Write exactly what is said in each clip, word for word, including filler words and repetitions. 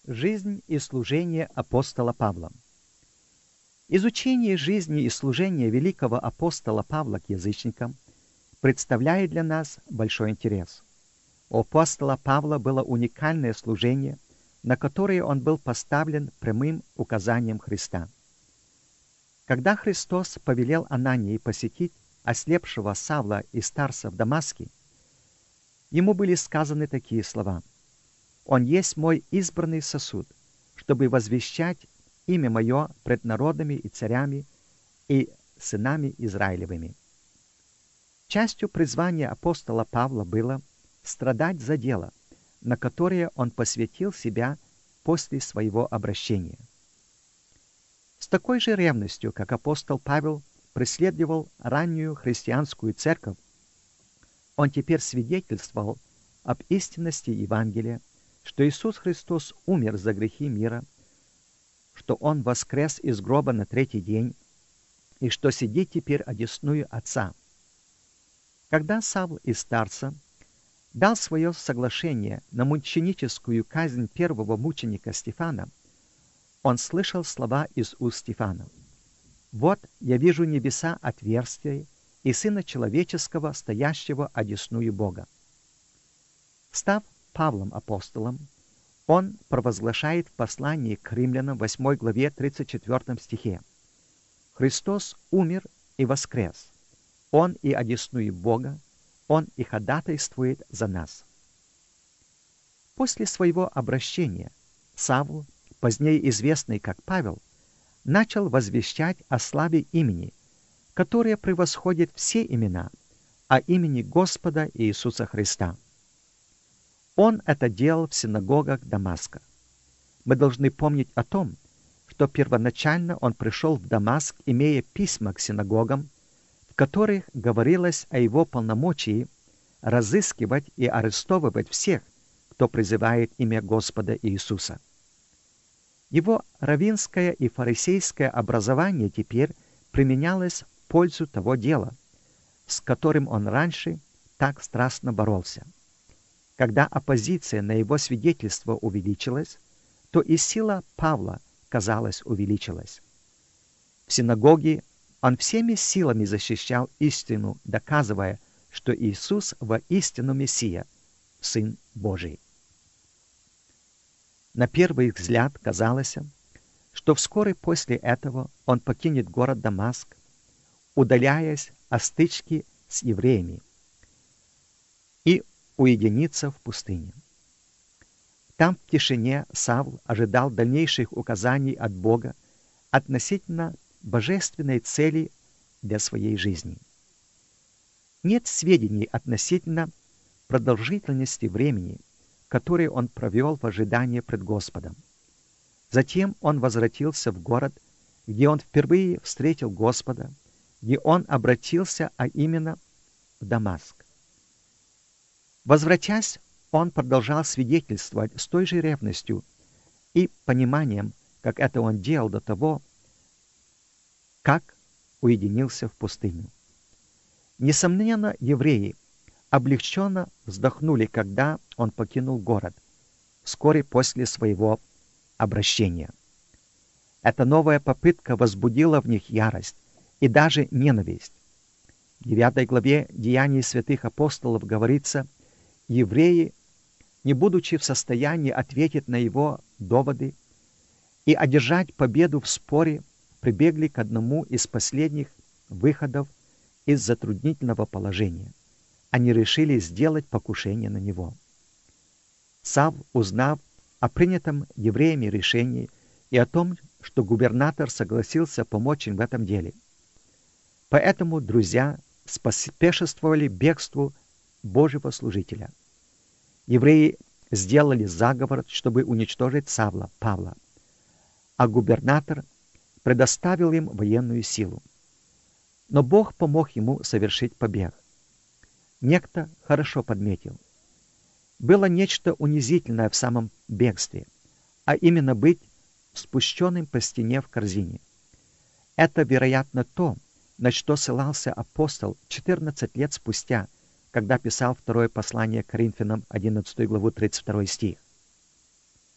Жизнь и служение апостола Павла. Изучение жизни и служения великого апостола Павла к язычникам представляет для нас большой интерес. У апостола Павла было уникальное служение, на которое он был поставлен прямым указанием Христа. Когда Христос повелел Анании посетить ослепшего Савла из Тарса в Дамаске, ему были сказаны такие слова: «Он есть мой избранный сосуд, чтобы возвещать имя мое пред народами и царями и сынами Израилевыми». Частью призвания апостола Павла было страдать за дело, на которое он посвятил себя после своего обращения. С такой же ревностью, как апостол Павел преследовал раннюю христианскую церковь, он теперь свидетельствовал об истинности Евангелия, что Иисус Христос умер за грехи мира, что Он воскрес из гроба на третий день и что сидит теперь одесную Отца. Когда Савл из Тарса дал свое соглашение на мученическую казнь первого мученика Стефана, он слышал слова из уст Стефана: «Вот я вижу небеса отверстия и Сына Человеческого, стоящего одесную Бога». Став Павлом апостолом, он провозглашает в послании к римлянам восьмой главе тридцать четвёртом стихе: «Христос умер и воскрес. Он и одесную Бога, Он и ходатайствует за нас». После своего обращения Савл, позднее известный как Павел, начал возвещать о славе имени, которое превосходит все имена, о имени Господа Иисуса Христа. Он это делал в синагогах Дамаска. Мы должны помнить о том, что первоначально он пришел в Дамаск, имея письма к синагогам, в которых говорилось о его полномочии разыскивать и арестовывать всех, кто призывает имя Господа Иисуса. Его раввинское и фарисейское образование теперь применялось в пользу того дела, с которым он раньше так страстно боролся. Когда оппозиция на его свидетельство увеличилась, то и сила Павла, казалось, увеличилась. В синагоге он всеми силами защищал истину, доказывая, что Иисус воистину Мессия, Сын Божий. На первый взгляд казалось, что вскоре после этого он покинет город Дамаск, удаляясь от стычки с евреями, и уединиться в пустыне. Там в тишине Савл ожидал дальнейших указаний от Бога относительно божественной цели для своей жизни. Нет сведений относительно продолжительности времени, которое он провел в ожидании пред Господом. Затем он возвратился в город, где он впервые встретил Господа, где он обратился, а именно в Дамаск. Возвратясь, он продолжал свидетельствовать с той же ревностью и пониманием, как это он делал до того, как уединился в пустыню. Несомненно, евреи облегченно вздохнули, когда он покинул город, вскоре после своего обращения. Эта новая попытка возбудила в них ярость и даже ненависть. В девятой главе Деяний святых апостолов говорится: евреи, не будучи в состоянии ответить на его доводы и одержать победу в споре, прибегли к одному из последних выходов из затруднительного положения. Они решили сделать покушение на него. Савл, узнав о принятом евреями решении и о том, что губернатор согласился помочь им в этом деле. Поэтому друзья споспешествовали бегству Божьего служителя. Евреи сделали заговор, чтобы уничтожить Савла, Павла, а губернатор предоставил им военную силу. Но Бог помог ему совершить побег. Некто хорошо подметил: было нечто унизительное в самом бегстве, а именно быть спущенным по стене в корзине. Это, вероятно, то, на что ссылался апостол четырнадцать лет спустя, когда писал второе послание к Коринфянам, одиннадцатую главу, тридцать второй стих.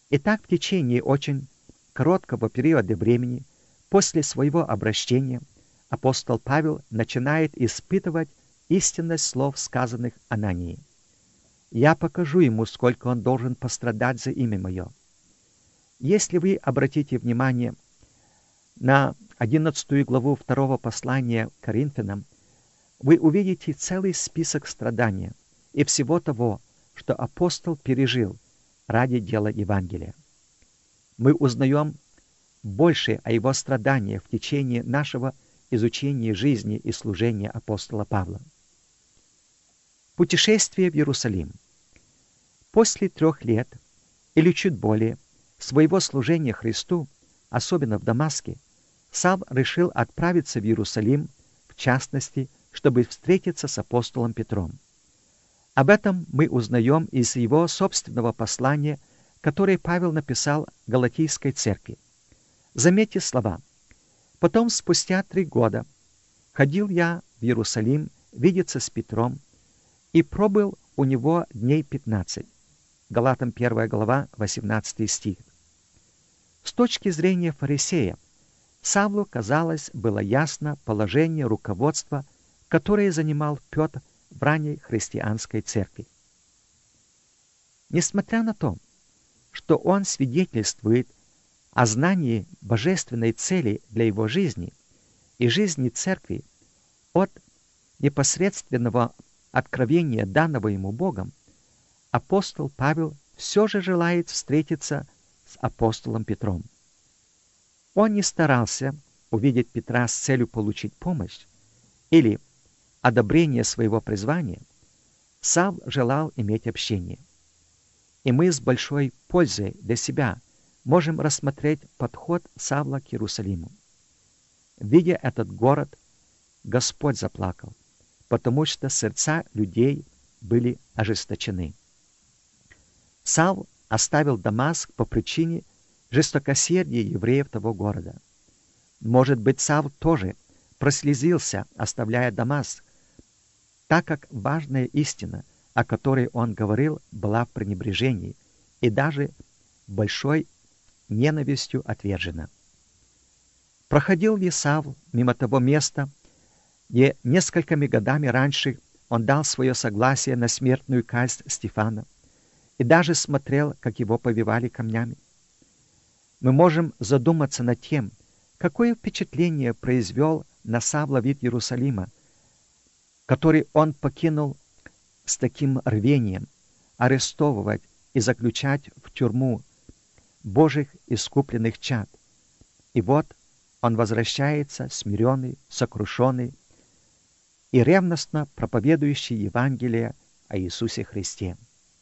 Итак, в течение очень короткого периода времени после своего обращения апостол Павел начинает испытывать истинность слов, сказанных Анании. «Я покажу ему, сколько он должен пострадать за имя мое». Если вы обратите внимание на одиннадцатую главу второго послания к Коринфянам, вы увидите целый список страданий и всего того, что апостол пережил ради дела Евангелия. Мы узнаем больше о его страданиях в течение нашего изучения жизни и служения апостола Павла. Путешествие в Иерусалим. После трех лет, или чуть более, своего служения Христу, особенно в Дамаске, Савл решил отправиться в Иерусалим, в частности, чтобы встретиться с апостолом Петром. Об этом мы узнаем из его собственного послания, которое Павел написал Галатийской церкви. Заметьте слова: «Потом, спустя три года, ходил я в Иерусалим видеться с Петром и пробыл у него дней пятнадцать». Галатам первая глава, восемнадцатый стих. С точки зрения фарисея, Савлу, казалось, было ясно положение руководства, которое занимал Петр в ранней христианской церкви. Несмотря на то, что он свидетельствует о знании божественной цели для его жизни и жизни церкви от непосредственного откровения, данного ему Богом, апостол Павел все же желает встретиться с апостолом Петром. Он не старался увидеть Петра с целью получить помощь или одобрение своего призвания. Савл желал иметь общение. И мы с большой пользой для себя можем рассмотреть подход Савла к Иерусалиму. Видя этот город, Господь заплакал, потому что сердца людей были ожесточены. Савл оставил Дамаск по причине жестокосердия евреев того города. Может быть, Савл тоже прослезился, оставляя Дамаск, так как важная истина, о которой он говорил, была в пренебрежении и даже большой ненавистью отвержена. Проходил ли Савл мимо того места, где несколькими годами раньше он дал свое согласие на смертную казнь Стефана и даже смотрел, как его побивали камнями? Мы можем задуматься над тем, какое впечатление произвел на Савла вид Иерусалима, который он покинул с таким рвением, арестовывать и заключать в тюрьму Божьих искупленных чад. И вот он возвращается смиренный, сокрушенный и ревностно проповедующий Евангелие о Иисусе Христе.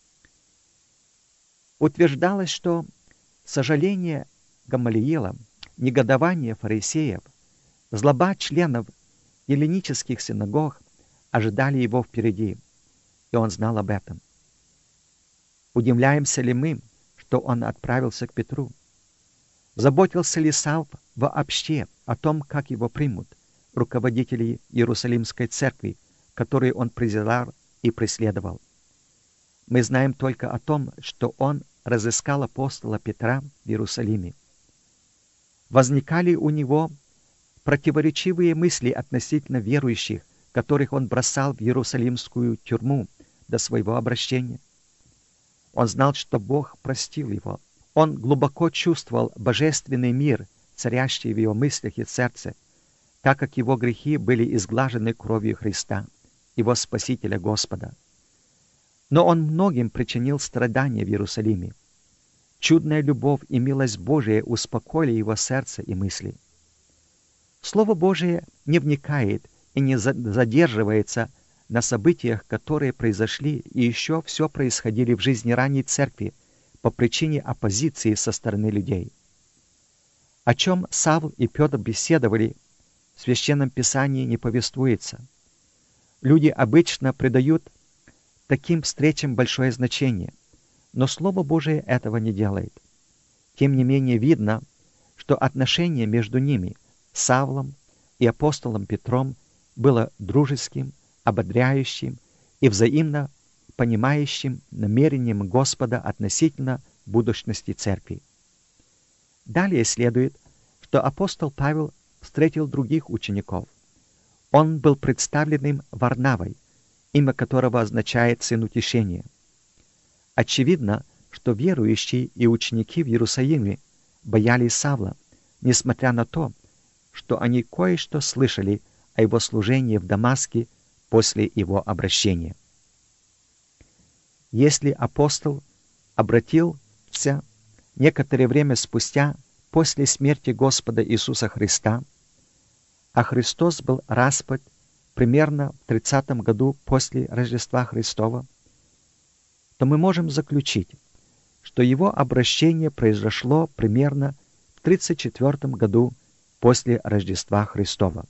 Утверждалось, что сожаление Гамалиила, негодование фарисеев, злоба членов эллинических синагог ожидали его впереди, и он знал об этом. Удивляемся ли мы, что он отправился к Петру? Заботился ли Савл вообще о том, как его примут руководители Иерусалимской церкви, которые он презирал и преследовал? Мы знаем только о том, что он разыскал апостола Петра в Иерусалиме. Возникали у него противоречивые мысли относительно верующих, которых он бросал в Иерусалимскую тюрьму до своего обращения. Он знал, что Бог простил его. Он глубоко чувствовал божественный мир, царящий в его мыслях и сердце, так как его грехи были изглажены кровью Христа, его Спасителя Господа. Но он многим причинил страдания в Иерусалиме. Чудная любовь и милость Божия успокоили его сердце и мысли. Слово Божие не вникает и не задерживается на событиях, которые произошли и еще все происходили в жизни ранней церкви по причине оппозиции со стороны людей. О чем Савл и Петр беседовали, в Священном Писании не повествуется. Люди обычно придают таким встречам большое значение, но Слово Божие этого не делает. Тем не менее видно, что отношение между ними, Савлом и апостолом Петром, было дружеским, ободряющим и взаимно понимающим намерением Господа относительно будущности церкви. Далее следует, что апостол Павел встретил других учеников. Он был представлен им Варнавой, имя которого означает «сын утешения». Очевидно, что верующие и ученики в Иерусалиме боялись Савла, несмотря на то, что они кое-что слышали о его служении в Дамаске после его обращения. Если апостол обратился некоторое время спустя после смерти Господа Иисуса Христа, а Христос был распят примерно в тридцатом году после Рождества Христова, то мы можем заключить, что его обращение произошло примерно в тридцать четвёртом году после Рождества Христова.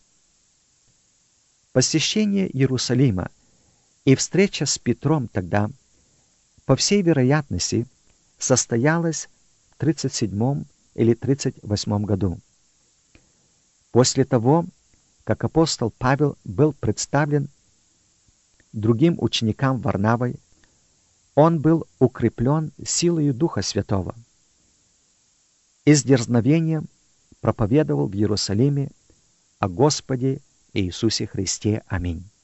Посещение Иерусалима и встреча с Петром тогда, по всей вероятности, состоялась в тридцать седьмом или тридцать восьмом году. После того, как апостол Павел был представлен другим ученикам Варнавой, он был укреплен силою Духа Святого и с дерзновением проповедовал в Иерусалиме о Господе Иисусе Христе. Аминь.